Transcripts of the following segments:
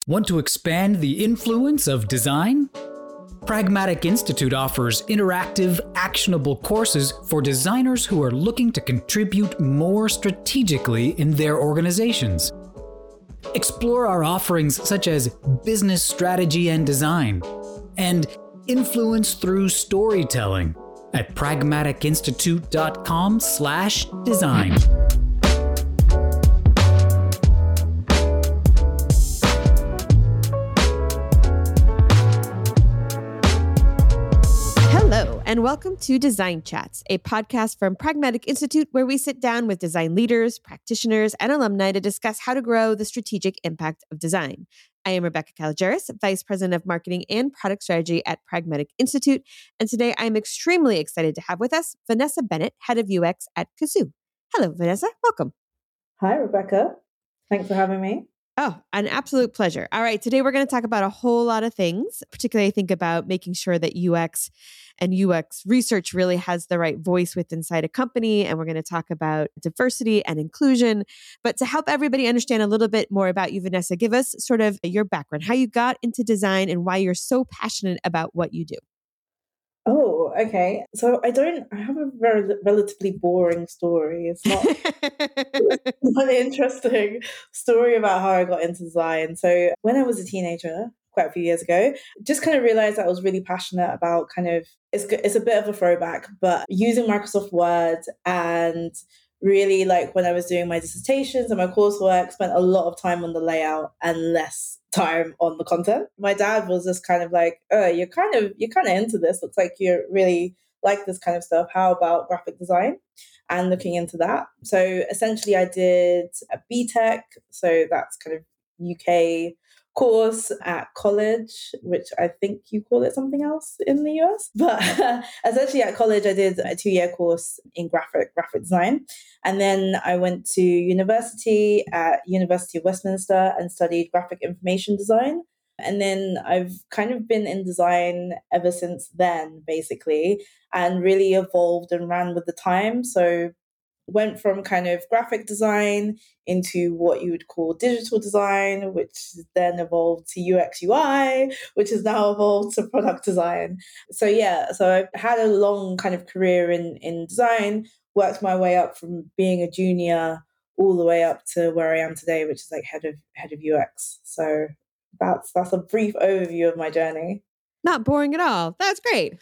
Want to expand the influence of design? Pragmatic Institute offers interactive, actionable courses for designers who are looking to contribute more strategically in their organizations. Explore our offerings such as business strategy and design, and influence through storytelling at pragmaticinstitute.com/design. Hello, and welcome to Design Chats, a podcast from Pragmatic Institute where we sit down with design leaders, practitioners, and alumni to discuss how to grow the strategic impact of design. I am Rebecca Calageris, Vice President of Marketing and Product Strategy at Pragmatic Institute, and today I am extremely excited to have with us Vanessa Bennett, Head of UX at Kazoo. Hello, Vanessa. Welcome. Hi, Rebecca. Thanks for having me. Oh, an absolute pleasure. All right. Today, we're going to talk about a whole lot of things, particularly I think about making sure that UX and UX research really has the right voice within inside a company. And we're going to talk about diversity and inclusion. But to help everybody understand a little bit more about you, Vanessa, give us sort of your background, how you got into design and why you're so passionate about what you do. Oh, okay. So I have a very relatively boring story. It's not an interesting story about how I got into design. So when I was a teenager, quite a few years ago, just kind of realized that I was really passionate about it's a bit of a throwback, but using Microsoft Word, and really like when I was doing my dissertations and my coursework, spent a lot of time on the layout and less time on the content. My dad was just kind of like, oh, you're kind of into this. Looks like you really like this kind of stuff. How about graphic design? And looking into that. So essentially I did a BTEC. So that's kind of UK course at college, which I think you call it something else in the US. But essentially at college, I did a 2-year course in graphic design. And then I went to university at University of Westminster and studied graphic information design. And then I've kind of been in design ever since then, basically, and really evolved and ran with the time. So went from kind of graphic design into what you would call digital design, which then evolved to UX UI, which has now evolved to product design. So I had a long kind of career in design, worked my way up from being a junior all the way up to where I am today, which is like head of UX. So that's a brief overview of my journey. Not boring at all. That's great.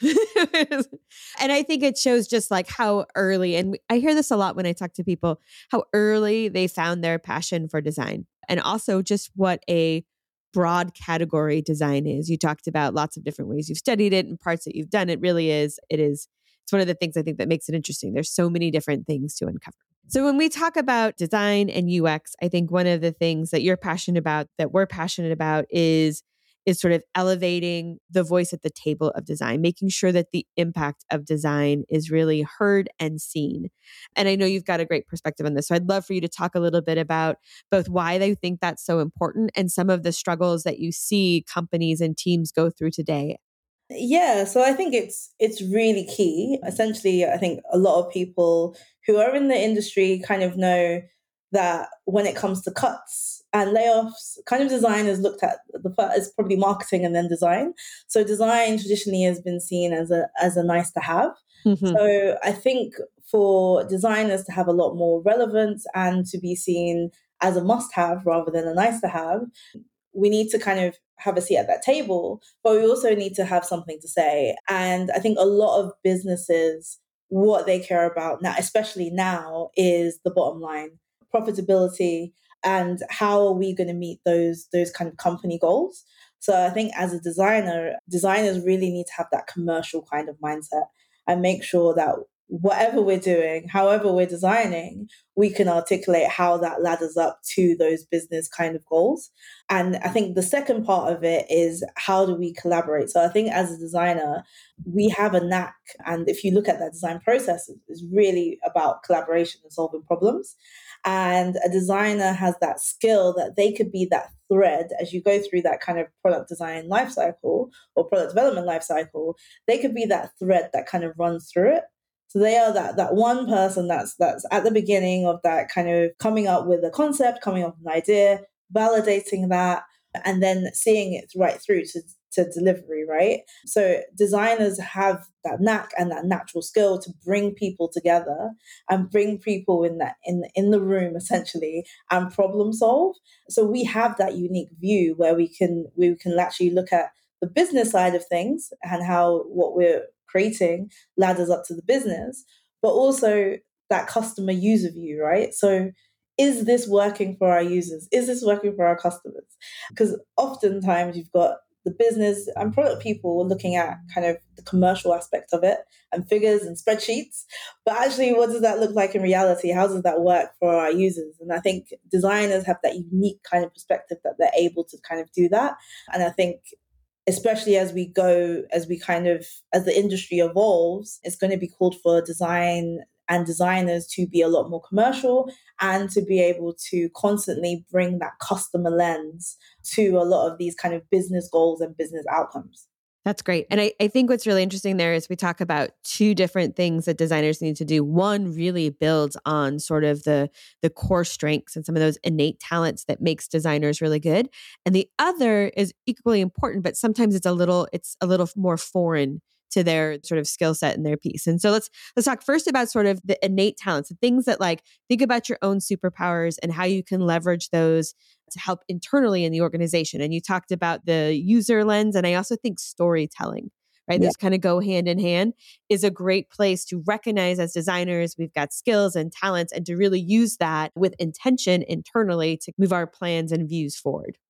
And I think it shows just like how early, and I hear this a lot when I talk to people, how early they found their passion for design, and also just what a broad category design is. You talked about lots of different ways you've studied it and parts that you've done. It's one of the things I think that makes it interesting. There's so many different things to uncover. So when we talk about design and UX, I think one of the things that you're passionate about, that we're passionate about, is sort of elevating the voice at the table of design, making sure that the impact of design is really heard and seen. And I know you've got a great perspective on this. So I'd love for you to talk a little bit about both why they think that's so important and some of the struggles that you see companies and teams go through today. Yeah, so I think it's really key. Essentially, I think a lot of people who are in the industry kind of know that when it comes to cuts and layoffs, kind of design is looked at as probably marketing and then design. So design traditionally has been seen as a nice to have. Mm-hmm. So I think for designers to have a lot more relevance and to be seen as a must have rather than a nice to have, we need to kind of have a seat at that table, but we also need to have something to say. And I think a lot of businesses, what they care about now, especially now, is the bottom line, profitability, and how are we going to meet those kind of company goals. So I think as a designer, designers really need to have that commercial kind of mindset and make sure that whatever we're doing, however we're designing, we can articulate how that ladders up to those business kind of goals. And I think the second part of it is, how do we collaborate? So I think as a designer, we have a knack. And if you look at that design process, it's really about collaboration and solving problems. And a designer has that skill that they could be that thread as you go through that kind of product design lifecycle or product development lifecycle. They could be that thread that kind of runs through it. So they are that one person that's at the beginning of that kind of coming up with a concept, coming up with an idea, validating that, and then seeing it right through to delivery, right? So designers have that knack and that natural skill to bring people together and bring people in the room essentially and problem solve. So we have that unique view where we can actually look at the business side of things and how what we're creating ladders up to the business, but also that customer user view, right? So is this working for our users? Is this working for our customers? Because oftentimes you've got the business and product people looking at kind of the commercial aspect of it and figures and spreadsheets. But actually, what does that look like in reality? How does that work for our users? And I think designers have that unique kind of perspective that they're able to kind of do that. And I think especially as the industry evolves, it's going to be called for design and designers to be a lot more commercial and to be able to constantly bring that customer lens to a lot of these kind of business goals and business outcomes. That's great. And I think what's really interesting there is we talk about two different things that designers need to do. One really builds on sort of the core strengths and some of those innate talents that makes designers really good. And the other is equally important, but sometimes it's a little more foreign to their sort of skill set and their piece. And so let's talk first about sort of the innate talents, the things that like think about your own superpowers and how you can leverage those to help internally in the organization. And you talked about the user lens. And I also think storytelling, right? Those kind of go hand in hand, is a great place to recognize as designers, we've got skills and talents, and to really use that with intention internally to move our plans and views forward.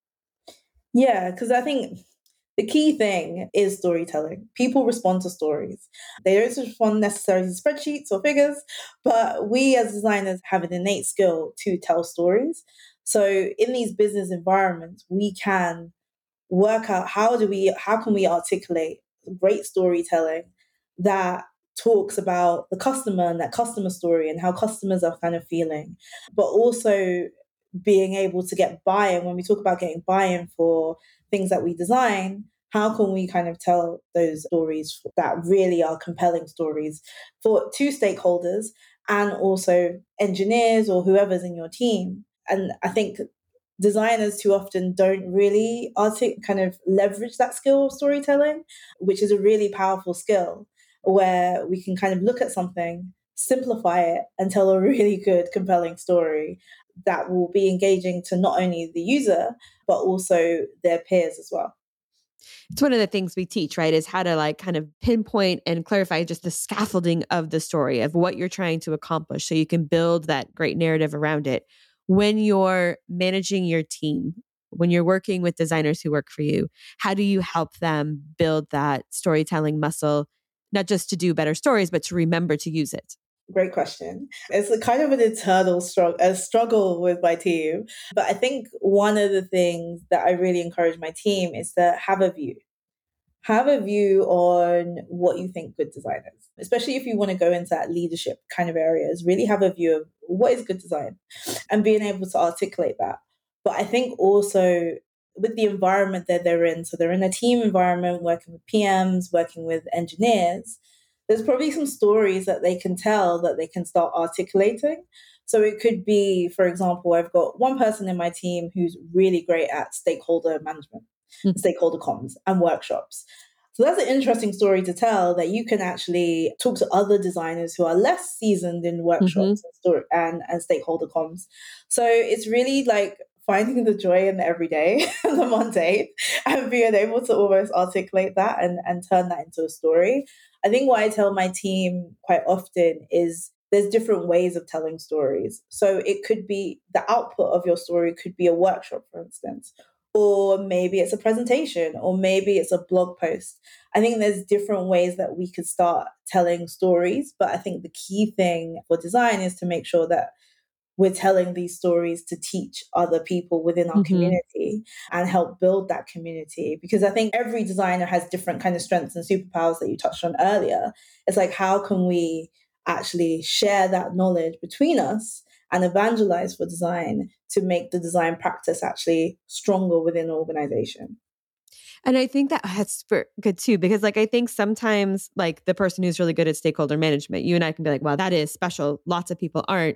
Yeah, because I think the key thing is storytelling. People respond to stories. They don't respond necessarily to spreadsheets or figures, but we as designers have an innate skill to tell stories. So in these business environments, we can work out how can we articulate great storytelling that talks about the customer and that customer story and how customers are kind of feeling, but also being able to get buy-in. When we talk about getting buy-in for things that we design, how can we kind of tell those stories that really are compelling stories for two stakeholders and also engineers or whoever's in your team? And I think designers too often don't really kind of leverage that skill of storytelling, which is a really powerful skill where we can kind of look at something, simplify it, and tell a really good, compelling story that will be engaging to not only the user, but also their peers as well. It's one of the things we teach, right? Is how to like kind of pinpoint and clarify just the scaffolding of the story of what you're trying to accomplish so you can build that great narrative around it. When you're managing your team, when you're working with designers who work for you, how do you help them build that storytelling muscle, not just to do better stories, but to remember to use it? Great question. It's a kind of an internal struggle with my team. But I think one of the things that I really encourage my team is to have a view. Have a view on what you think good design is, especially if you want to go into that leadership kind of areas. Really have a view of what is good design and being able to articulate that. But I think also with the environment that they're in, so they're in a team environment working with PMs, working with engineers, there's probably some stories that they can tell that they can start articulating. So it could be, for example, I've got one person in my team who's really great at stakeholder management, stakeholder comms and workshops. So that's an interesting story to tell, that you can actually talk to other designers who are less seasoned in workshops and stakeholder comms. So it's really like finding the joy in the everyday, the mundane, and being able to almost articulate that and turn that into a story. I think what I tell my team quite often is there's different ways of telling stories. So it could be the output of your story could be a workshop, for instance, or maybe it's a presentation, or maybe it's a blog post. I think there's different ways that we could start telling stories. But I think the key thing for design is to make sure that we're telling these stories to teach other people within our community and help build that community. Because I think every designer has different kind of strengths and superpowers that you touched on earlier. It's like, how can we actually share that knowledge between us and evangelize for design to make the design practice actually stronger within an organization? And I think that's super good too, because like, I think sometimes like the person who's really good at stakeholder management, you and I can be like, wow, that is special. Lots of people aren't.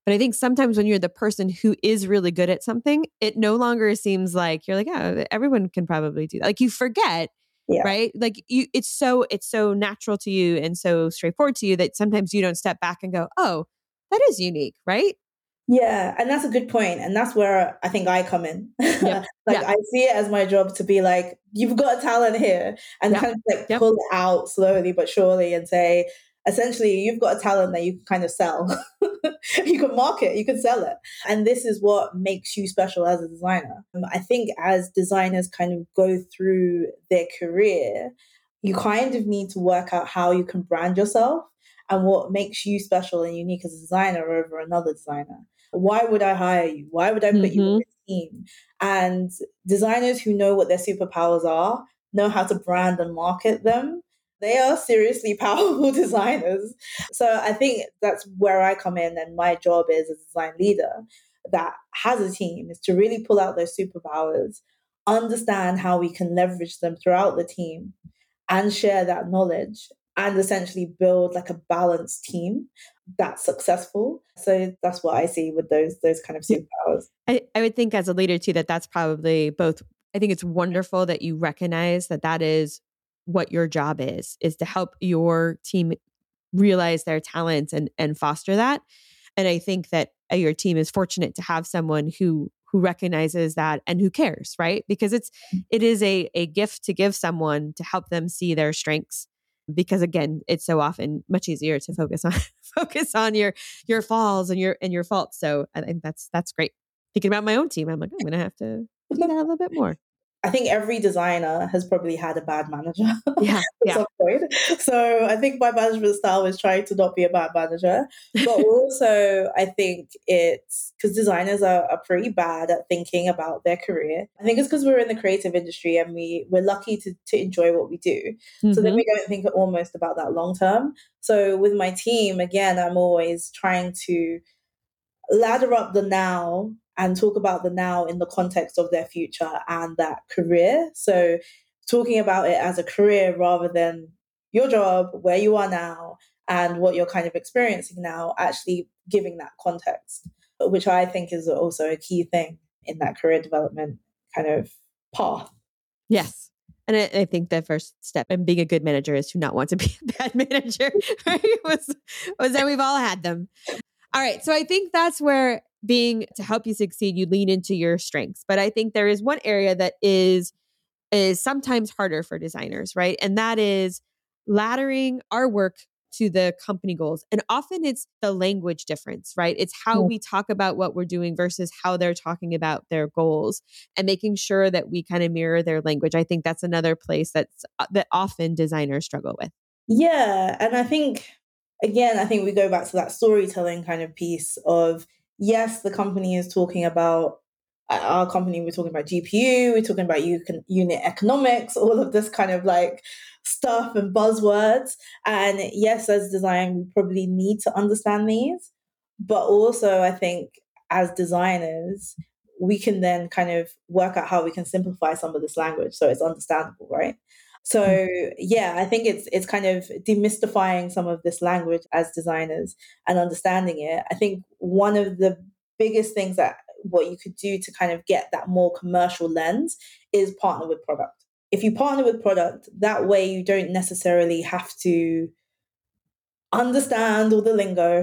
But I think sometimes when you're the person who is really good at something, it no longer seems like you're like, oh, everyone can probably do that. Like you forget, Yeah. right? Like it's so natural to you and so straightforward to you that sometimes you don't step back and go, oh, that is unique, right? Yeah, and that's a good point. And that's where I think I come in. Yep. Like Yeah. I see it as my job to be like, you've got a talent here and Yep. kind of like Yep. pull it out slowly but surely and say, essentially, you've got a talent that you can kind of sell. You can market, you can sell it. And this is what makes you special as a designer. I think as designers kind of go through their career, you kind of need to work out how you can brand yourself and what makes you special and unique as a designer over another designer. Why would I hire you? Why would I put you in this team? And designers who know what their superpowers are, know how to brand and market them, they are seriously powerful designers. So I think that's where I come in, and my job is as a design leader that has a team is to really pull out those superpowers, understand how we can leverage them throughout the team and share that knowledge and essentially build like a balanced team that's successful. So that's what I see with those kind of superpowers. I would think as a leader too, that's probably both. I think it's wonderful that you recognize that is what your job is to help your team realize their talents and foster that. And I think that your team is fortunate to have someone who recognizes that and who cares, right? Because it is a gift to give someone to help them see their strengths. Because again, it's so often much easier to focus on your falls and your faults. So I think that's great. Thinking about my own team, I'm like, I'm going to have to do that a little bit more. I think every designer has probably had a bad manager Yeah. at some point. So I think my management style is trying to not be a bad manager. But also, I think it's because designers are pretty bad at thinking about their career. I think it's because we're in the creative industry and we're lucky to enjoy what we do. Mm-hmm. So then we don't think almost about that long term. So with my team, again, I'm always trying to ladder up the now and talk about the now in the context of their future and that career. So talking about it as a career rather than your job, where you are now, and what you're kind of experiencing now, actually giving that context, which I think is also a key thing in that career development kind of path. Yes. And I think the first step in being a good manager is to not want to be a bad manager, right? was that we've all had them. All right. So I think that's where to help you succeed, you lean into your strengths. But I think there is one area that is sometimes harder for designers, right? And that is laddering our work to the company goals. And often it's the language difference, right? It's how we talk about what we're doing versus how they're talking about their goals and making sure that we kind of mirror their language. I think that's another place that often designers struggle with. Yeah. And I think we go back to that storytelling kind of piece of, yes, the company is talking about, our company, we're talking about GPU, we're talking about unit economics, all of this kind of like stuff and buzzwords. And yes, as design, we probably need to understand these. But also, I think as designers, we can then kind of work out how we can simplify some of this language so it's understandable, right? So yeah, I think it's kind of demystifying some of this language as designers and understanding it. I think one of the biggest things that what you could do to kind of get that more commercial lens is partner with product. If you partner with product, that way you don't necessarily have to understand all the lingo,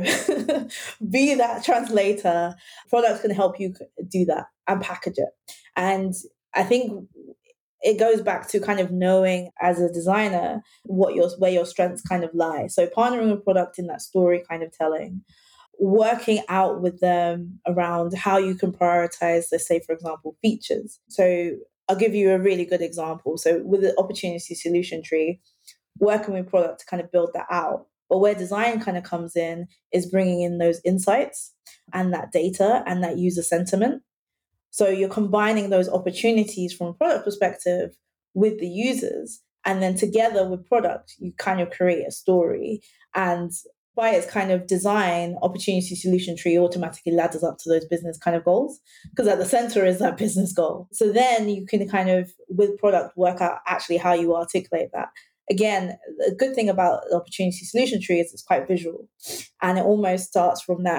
be that translator. Product can help you do that and package it. And I think it goes back to kind of knowing as a designer where your strengths kind of lie. So partnering with product in that story kind of telling, working out with them around how you can prioritize, let's say, for example, features. So I'll give you a really good example. So with the opportunity solution tree, working with product to kind of build that out. But where design kind of comes in is bringing in those insights and that data and that user sentiment. So you're combining those opportunities from a product perspective with the users, and then together with product, you kind of create a story. And by its kind of design, opportunity solution tree automatically ladders up to those business kind of goals, because at the center is that business goal. So then you can kind of, with product, work out actually how you articulate that. Again, the good thing about the opportunity solution tree is it's quite visual, and it almost starts from that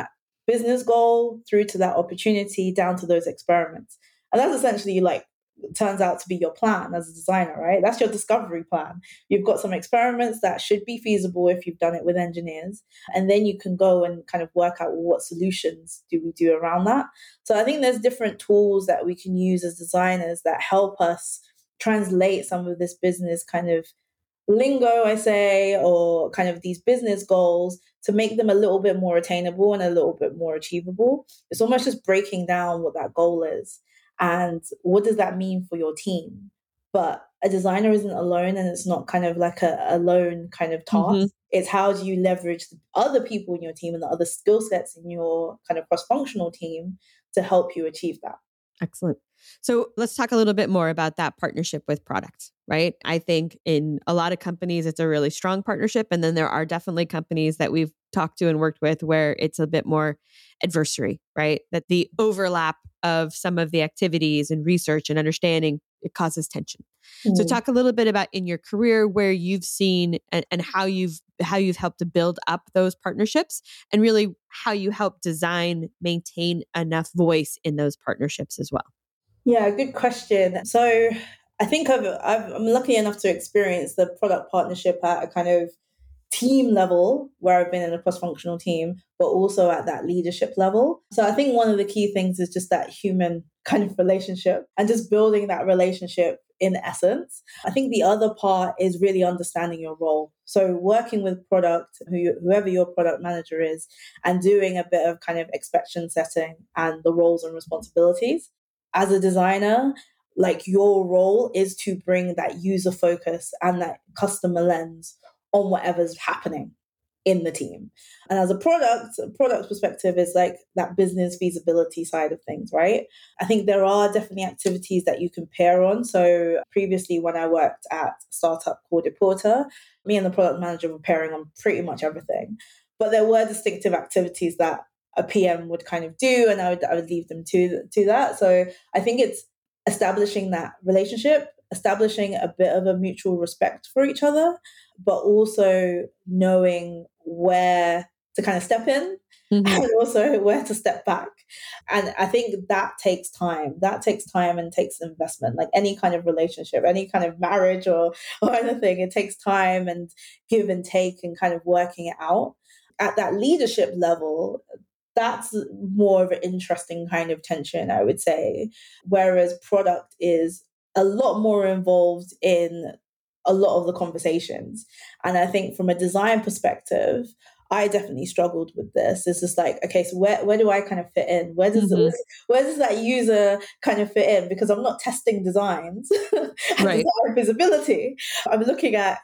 business goal through to that opportunity down to those experiments. And that's essentially like turns out to be your plan as a designer, right? That's your discovery plan. You've got some experiments that should be feasible if you've done it with engineers. And then you can go and kind of work out what solutions do we do around that. So I think there's different tools that we can use as designers that help us translate some of this business kind of lingo, I say, or kind of these business goals to make them a little bit more attainable and a little bit more achievable. It's almost just breaking down what that goal is and what does that mean for your team. But a designer isn't alone, and it's not kind of like a lone kind of task. Mm-hmm. It's how do you leverage the other people in your team and the other skill sets in your kind of cross-functional team to help you achieve that. Excellent. So let's talk a little bit more about that partnership with product, right? I think in a lot of companies, it's a really strong partnership. And then there are definitely companies that we've talked to and worked with where it's a bit more adversary, right? That the overlap of some of the activities and research and understanding, it causes tension. So talk a little bit about in your career where you've seen and how you've helped to build up those partnerships and really how you help design maintain enough voice in those partnerships as well. Yeah, good question. So I think I'm lucky enough to experience the product partnership at a kind of team level where I've been in a cross-functional team, but also at that leadership level. So I think one of the key things is just that human kind of relationship and just building that relationship in essence. I think the other part is really understanding your role. So working with product, whoever your product manager is, and doing a bit of kind of expectation setting and the roles and responsibilities. As a designer, like your role is to bring that user focus and that customer lens on whatever's happening in the team. And as a product perspective is like that business feasibility side of things, right? I think there are definitely activities that you can pair on. So previously when I worked at a startup called Deporter, me and the product manager were pairing on pretty much everything. But there were distinctive activities that a PM would kind of do, and I would leave them to that. So I think it's establishing that relationship, establishing a bit of a mutual respect for each other, but also knowing where to kind of step in and also where to step back. And I think that takes time. That takes time and takes investment. Like any kind of relationship, any kind of marriage or anything, it takes time and give and take and kind of working it out. At that leadership level, that's more of an interesting kind of tension, I would say. Whereas product is a lot more involved in a lot of the conversations. And I think from a design perspective, I definitely struggled with this. It's just like, okay, so where do I kind of fit in? Where does that user kind of fit in? Because I'm not testing designs and design visibility. I'm looking at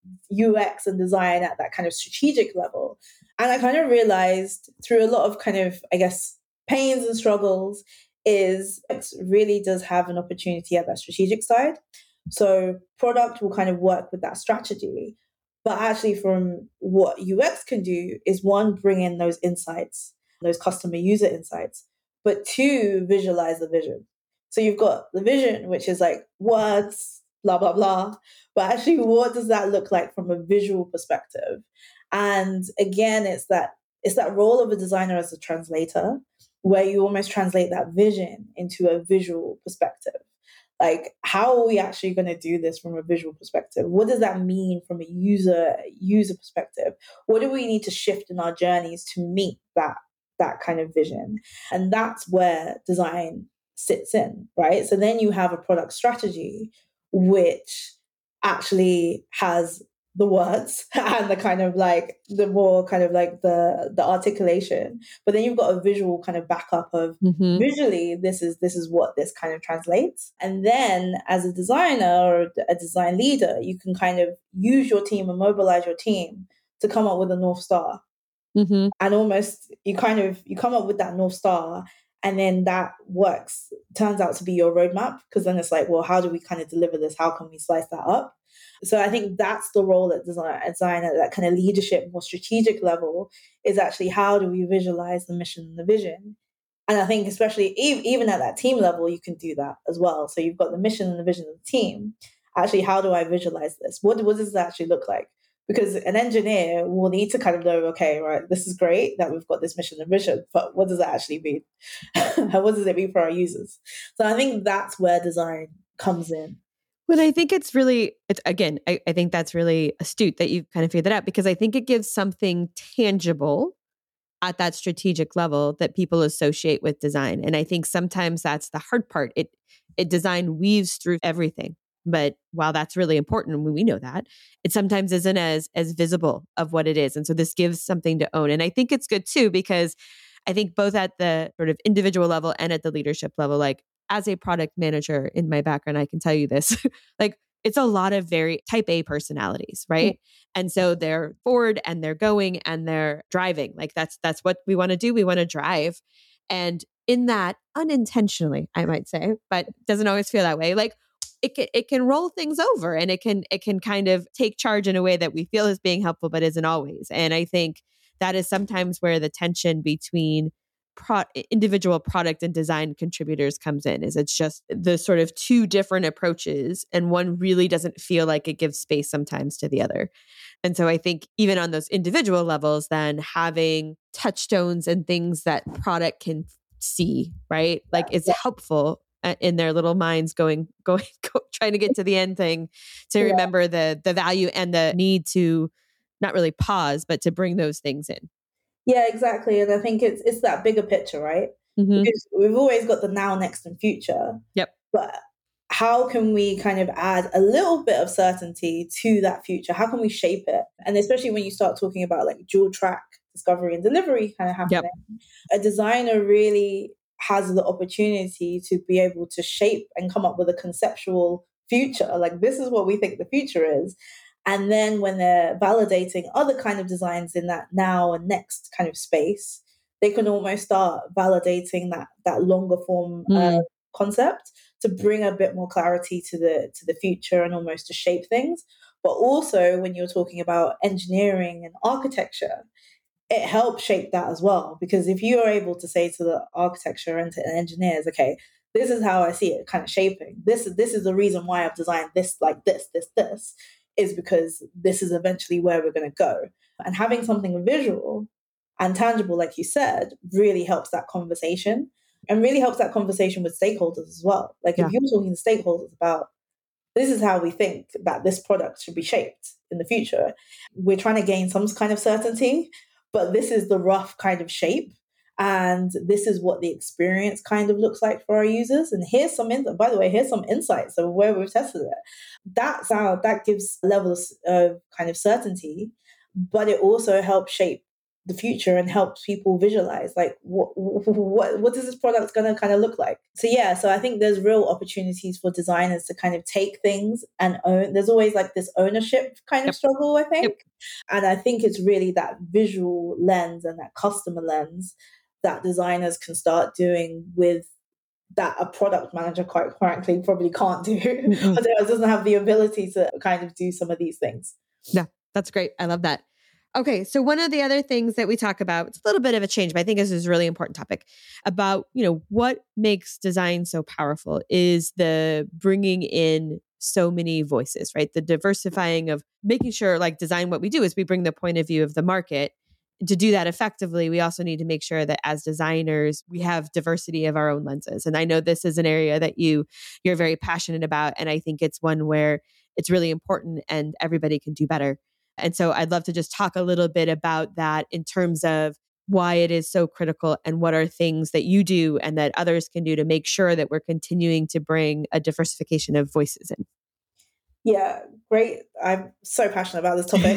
UX and design at that kind of strategic level. And I kind of realized through a lot of kind of, I guess, pains and struggles is it really does have an opportunity at that strategic side. So product will kind of work with that strategy. But actually from what UX can do is one, bring in those insights, those customer user insights, but two, visualize the vision. So you've got the vision, which is like words, blah, blah, blah. But actually, what does that look like from a visual perspective? And again, it's that role of a designer as a translator, where you almost translate that vision into a visual perspective. Like, how are we actually going to do this from a visual perspective? What does that mean from a user perspective? What do we need to shift in our journeys to meet that kind of vision? And that's where design sits in, right? So then you have a product strategy, which actually has the words and the kind of like the more kind of like the articulation, but then you've got a visual kind of backup of visually this is what this kind of translates. And then as a designer or a design leader, you can kind of use your team and mobilize your team to come up with a North Star. And almost you come up with that North Star, and then that turns out to be your roadmap, because then it's like, well, how do we kind of deliver this? How can we slice that up? So I think that's the role at design at that kind of leadership, more strategic level, is actually how do we visualize the mission and the vision? And I think especially even at that team level, you can do that as well. So you've got the mission and the vision of the team. Actually, how do I visualize this? What does it actually look like? Because an engineer will need to kind of know, okay, right, this is great that we've got this mission and vision, but what does that actually mean? What does it mean for our users? So I think that's where design comes in. But I think it's again, I think that's really astute that you kind of figured that out, because I think it gives something tangible at that strategic level that people associate with design. And I think sometimes that's the hard part. It design weaves through everything. But while that's really important, and we know that, it sometimes isn't as visible of what it is. And so this gives something to own. And I think it's good too, because I think both at the sort of individual level and at the leadership level, like as a product manager in my background, I can tell you this, like it's a lot of very type A personalities, right? And so they're forward and they're going and they're driving. Like that's what we want to do. We want to drive. And in that, unintentionally, I might say, but doesn't always feel that way. Like it can roll things over, and it can kind of take charge in a way that we feel is being helpful, but isn't always. And I think that is sometimes where the tension between individual product and design contributors comes in, is it's just the sort of two different approaches, and one really doesn't feel like it gives space sometimes to the other. And so I think even on those individual levels, then having touchstones and things that product can see, right? Like it's helpful in their little minds going trying to get to the end thing, to remember the value and the need to not really pause, but to bring those things in. Yeah, exactly. And I think it's that bigger picture, right? Mm-hmm. Because we've always got the now, next, and future. Yep. But how can we kind of add a little bit of certainty to that future? How can we shape it? And especially when you start talking about like dual track discovery and delivery kind of happening, a designer really has the opportunity to be able to shape and come up with a conceptual future. Like, this is what we think the future is. And then when they're validating other kind of designs in that now and next kind of space, they can almost start validating that longer form concept to bring a bit more clarity to the future and almost to shape things. But also when you're talking about engineering and architecture, it helps shape that as well. Because if you are able to say to the architecture and to engineers, okay, this is how I see it kind of shaping. This is the reason why I've designed this like this, is because this is eventually where we're going to go. And having something visual and tangible, like you said, really helps that conversation, and really helps that conversation with stakeholders as well. Like if you're talking to stakeholders about, this is how we think that this product should be shaped in the future, we're trying to gain some kind of certainty, but this is the rough kind of shape. And this is what the experience kind of looks like for our users. And here's some, by the way, here's some insights of where we've tested it. That gives levels of kind of certainty, but it also helps shape the future and helps people visualize like what is this product going to kind of look like. So I think there's real opportunities for designers to kind of take things and own. There's always like this ownership kind of struggle, I think. And I think it's really that visual lens and that customer lens that designers can start doing with that a product manager, quite frankly, probably can't do. Or doesn't have the ability to kind of do some of these things. Yeah, that's great. I love that. Okay, so one of the other things that we talk about, it's a little bit of a change, but I think this is a really important topic about, what makes design so powerful is the bringing in so many voices, right? The diversifying of making sure, like design, what we do is we bring the point of view of the market. To do that effectively, we also need to make sure that as designers, we have diversity of our own lenses. And I know this is an area that you're very passionate about. And I think it's one where it's really important and everybody can do better. And so I'd love to just talk a little bit about that in terms of why it is so critical and what are things that you do and that others can do to make sure that we're continuing to bring a diversification of voices in. Yeah, great. I'm so passionate about this topic.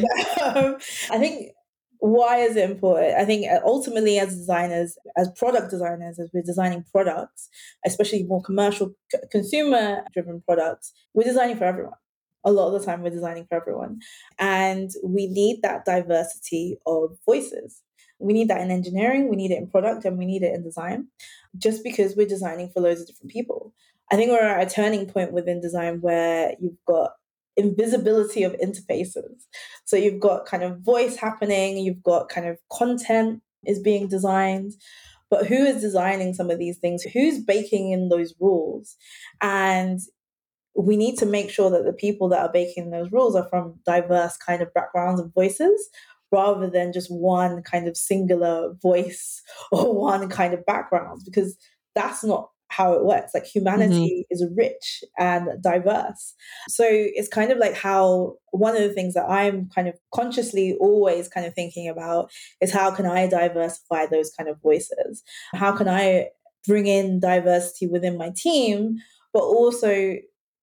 I think, why is it important? I think ultimately as designers, as product designers, as we're designing products, especially more commercial, consumer-driven products, we're designing for everyone. A lot of the time we're designing for everyone. And we need that diversity of voices. We need that in engineering, we need it in product, and we need it in design, just because we're designing for loads of different people. I think we're at a turning point within design where you've got invisibility of interfaces. So you've got kind of voice happening, you've got kind of content is being designed, but who is designing some of these things? Who's baking in those rules? And we need to make sure that the people that are making those rules are from diverse kind of backgrounds and voices, rather than just one kind of singular voice or one kind of background, because that's not how it works. Like humanity is rich and diverse. So it's kind of like how one of the things that I'm kind of consciously always kind of thinking about is how can I diversify those kind of voices? How can I bring in diversity within my team, but also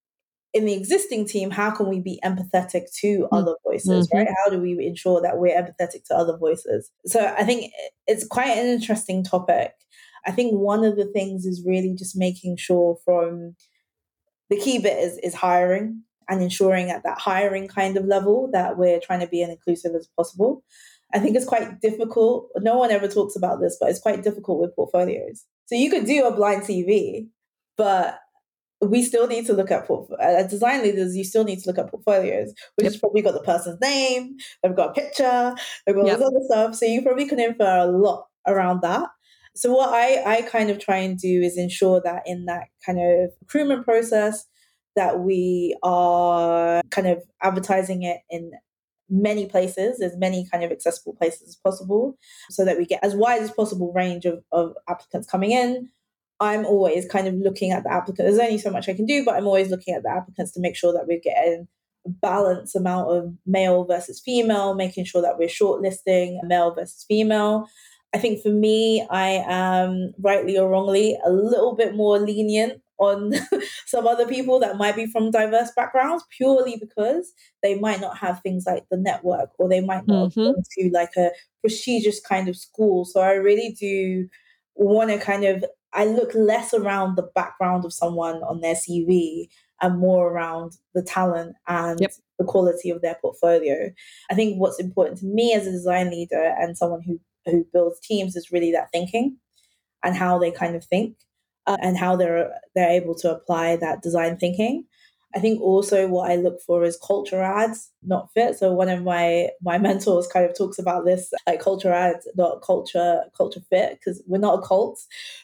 in the existing team, how can we be empathetic to other voices, right? How do we ensure that we're empathetic to other voices? So I think it's quite an interesting topic. I think one of the things is really just making sure from the key bit is hiring and ensuring at that hiring kind of level that we're trying to be as inclusive as possible. I think it's quite difficult. No one ever talks about this, but it's quite difficult with portfolios. So you could do a blind CV, but we still need to look at design leaders. You still need to look at portfolios, which has probably got the person's name, they've got a picture, they've got all this other stuff. So you probably can infer a lot around that. So what I kind of try and do is ensure that in that kind of recruitment process that we are kind of advertising it in many places, as many kind of accessible places as possible, so that we get as wide as possible range of applicants coming in. I'm always kind of looking at the applicant. There's only so much I can do, but I'm always looking at the applicants to make sure that we're getting a balanced amount of male versus female, making sure that we're shortlisting male versus female. I think for me, I am rightly or wrongly a little bit more lenient on some other people that might be from diverse backgrounds, purely because they might not have things like the network, or they might not have gone to like a prestigious kind of school. So I really do want to kind of, I look less around the background of someone on their CV and more around the talent and the quality of their portfolio. I think what's important to me as a design leader and someone who builds teams is really that thinking and how they kind of think and how they're able to apply that design thinking. I think also what I look for is culture adds, not fit. So one of my mentors kind of talks about this, like culture adds, not culture fit, because we're not a cult.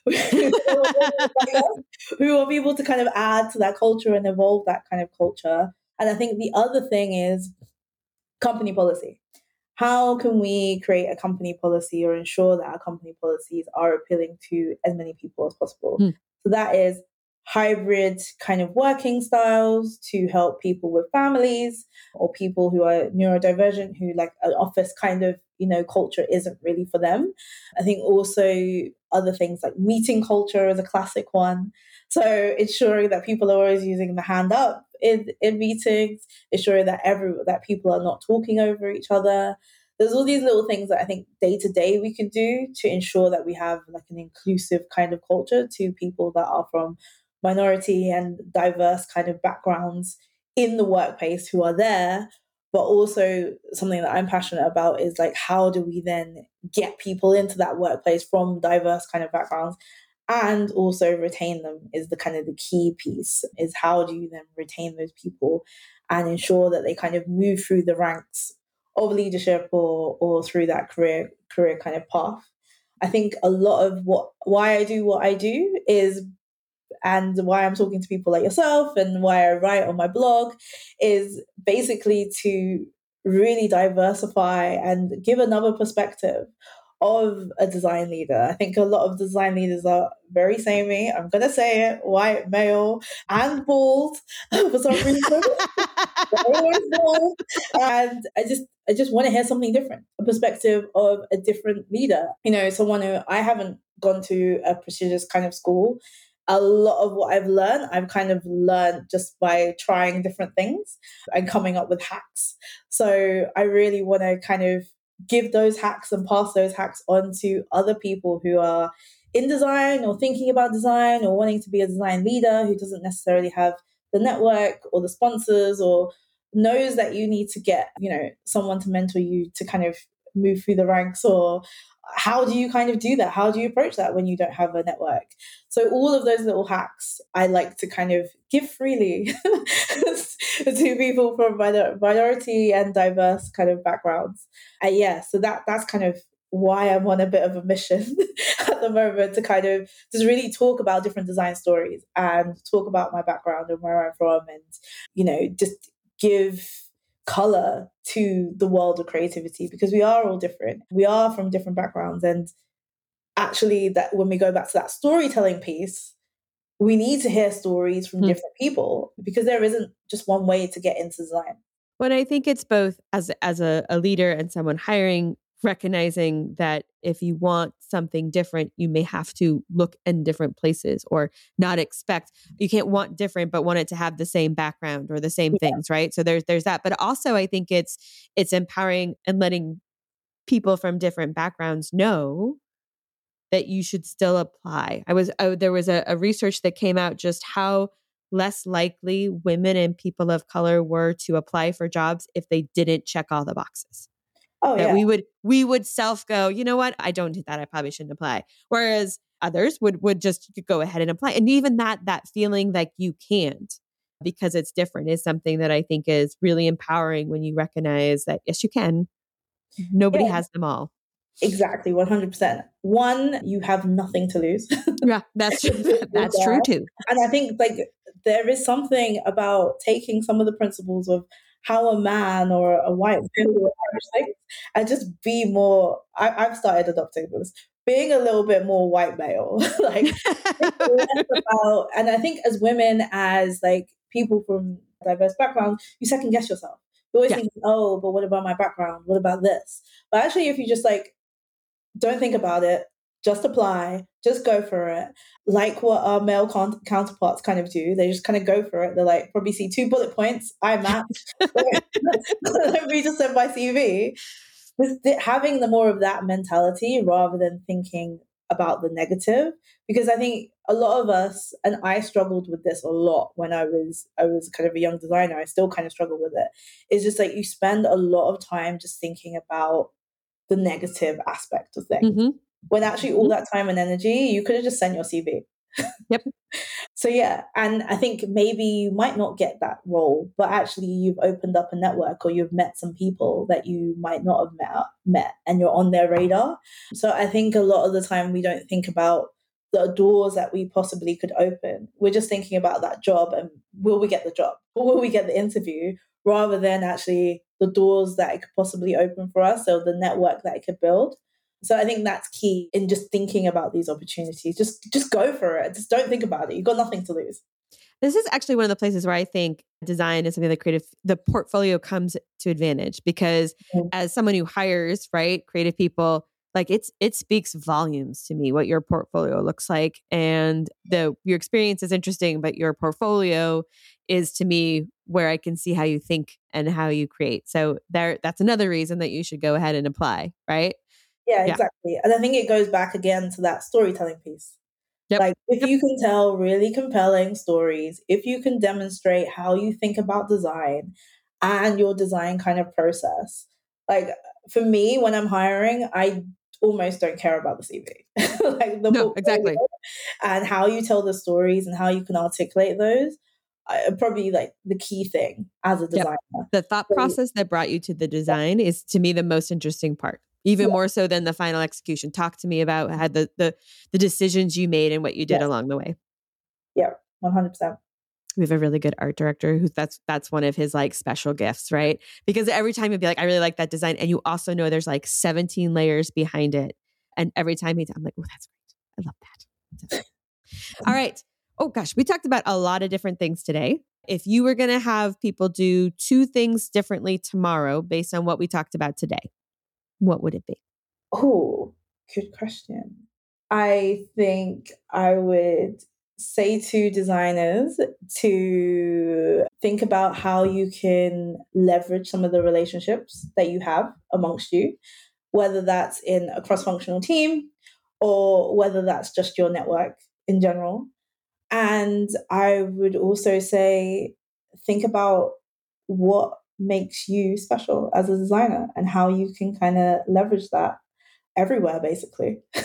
We want people to kind of add to that culture and evolve that kind of culture. And I think the other thing is company policy. How can we create a company policy or ensure that our company policies are appealing to as many people as possible? So that is hybrid kind of working styles to help people with families or people who are neurodivergent, who like an office kind of, culture isn't really for them. I think also other things like meeting culture is a classic one. So ensuring that people are always using the hand up in meetings, ensuring that people are not talking over each other. There's all these little things that I think day to day we can do to ensure that we have like an inclusive kind of culture to people that are from minority and diverse kind of backgrounds in the workplace who are there. But also something that I'm passionate about is like, how do we then get people into that workplace from diverse kind of backgrounds and also retain them is the kind of the key piece, is how do you then retain those people and ensure that they kind of move through the ranks of leadership or through that career kind of path. I think a lot of why I do what I do is, and why I'm talking to people like yourself and why I write on my blog, is basically to really diversify and give another perspective of a design leader. I think a lot of design leaders are very samey. I'm going to say it, white, male, and bald for some reason. Bald. And I just want to hear something different, a perspective of a different leader. Someone who, I haven't gone to a prestigious kind of school. A lot of what I've kind of learned just by trying different things and coming up with hacks. So I really want to kind of give those hacks and pass those hacks on to other people who are in design or thinking about design or wanting to be a design leader who doesn't necessarily have the network or the sponsors or knows that you need to get, someone to mentor you to kind of move through the ranks. Or how do you kind of do that? How do you approach that when you don't have a network? So all of those little hacks I like to kind of give freely to people from minority and diverse kind of backgrounds. So that's kind of why I'm on a bit of a mission at the moment to kind of just really talk about different design stories and talk about my background and where I'm from, and, just give color to the world of creativity, because we are all different. We are from different backgrounds. And actually, that when we go back to that storytelling piece, we need to hear stories from different people, because there isn't just one way to get into design. Well, I think it's both as a leader and someone hiring, recognizing that if you want something different, you may have to look in different places, or not expect, you can't want different, but want it to have the same background or the same things, right? So there's that. But also I think it's empowering and letting people from different backgrounds know that you should still apply. There was a research that came out just how less likely women and people of color were to apply for jobs if they didn't check all the boxes. Oh, that yeah. we would self go, you know what? I don't do that. I probably shouldn't apply. Whereas others would just go ahead and apply. And even that feeling like you can't because it's different is something that I think is really empowering when you recognize that, yes, you can. Nobody has them all. Exactly, 100%. One, you have nothing to lose. Yeah, that's true. That's true too. And I think there is something about taking some of the principles of how a man or a white male or Irish thinks and just be more. I've started adopting this, being a little bit more white male, less about. And I think as women, as people from diverse backgrounds, you second guess yourself. You always think, oh, but what about my background? What about this? But actually, if you just don't think about it, just apply, just go for it. Like what our male counterparts kind of do. They just kind of go for it. They're probably see 2 bullet points, I match. Let me just send my CV. Having the more of that mentality rather than thinking about the negative. Because I think a lot of us, and I struggled with this a lot when I was kind of a young designer. I still kind of struggle with it. It's just you spend a lot of time just thinking about the negative aspect of things. Mm-hmm. When actually all that time and energy, you could have just sent your CV. Yep. So yeah, and I think maybe you might not get that role, but actually you've opened up a network, or you've met some people that you might not have met and you're on their radar. So I think a lot of the time we don't think about the doors that we possibly could open. We're just thinking about that job and will we get the job or will we get the interview, rather than actually the doors that it could possibly open for us, or the network that it could build. So I think that's key in just thinking about these opportunities. Just go for it. Just don't think about it. You've got nothing to lose. This is actually one of the places where I think design is something that the portfolio comes to advantage, because as someone who hires, right, creative people, it speaks volumes to me what your portfolio looks like. And your experience is interesting, but your portfolio is, to me, where I can see how you think and how you create. So that's another reason that you should go ahead and apply, right? Yeah, exactly. And I think it goes back again to that storytelling piece. Yep. If you can tell really compelling stories, if you can demonstrate how you think about design and your design kind of process. For me, when I'm hiring, I almost don't care about the CV. No, exactly. And how you tell the stories and how you can articulate those are probably the key thing as a designer. Yep. The thought process that brought you to the design is, to me, the most interesting part. Even more so than the final execution. Talk to me about how the decisions you made and what you did along the way. Yeah, 100%. We have a really good art director who that's one of his special gifts, right? Because every time he'd be I really like that design. And you also know there's 17 layers behind it. And every time I'm oh, that's great. I love that. All right. Oh gosh, we talked about a lot of different things today. If you were going to have people do 2 things differently tomorrow based on what we talked about today, what would it be? Oh, good question. I think I would say to designers to think about how you can leverage some of the relationships that you have amongst you, whether that's in a cross-functional team or whether that's just your network in general. And I would also say, think about what makes you special as a designer and how you can kind of leverage that everywhere, basically. I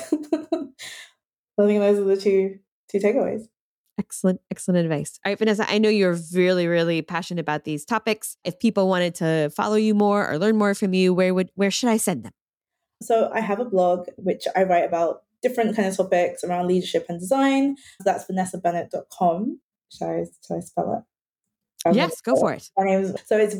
think those are the two takeaways. Excellent advice. All right, Vanessa, I know you're really, really passionate about these topics. If people wanted to follow you more or learn more from you, where should I send them? So I have a blog which I write about different kind of topics around leadership and design. So that's vanessabennett.com. Shall I spell it? Yes, go for it. So it's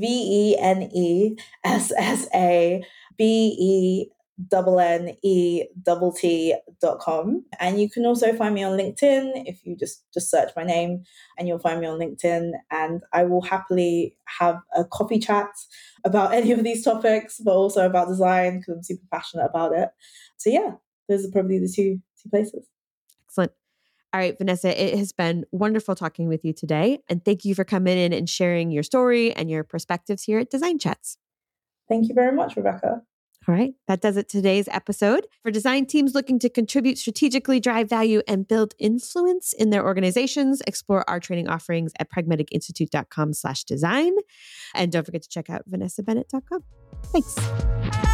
VENESSABENNETT.com. And you can also find me on LinkedIn. If you just search my name, and you'll find me on LinkedIn. And I will happily have a coffee chat about any of these topics, but also about design, because I'm super passionate about it. So yeah, those are probably the two places. Excellent. All right, Vanessa, it has been wonderful talking with you today. And thank you for coming in and sharing your story and your perspectives here at Design Chats. Thank you very much, Rebecca. All right, that does it today's episode. For design teams looking to contribute strategically, drive value, and build influence in their organizations, explore our training offerings at pragmaticinstitute.com/design. And don't forget to check out vanessabennett.com. Thanks.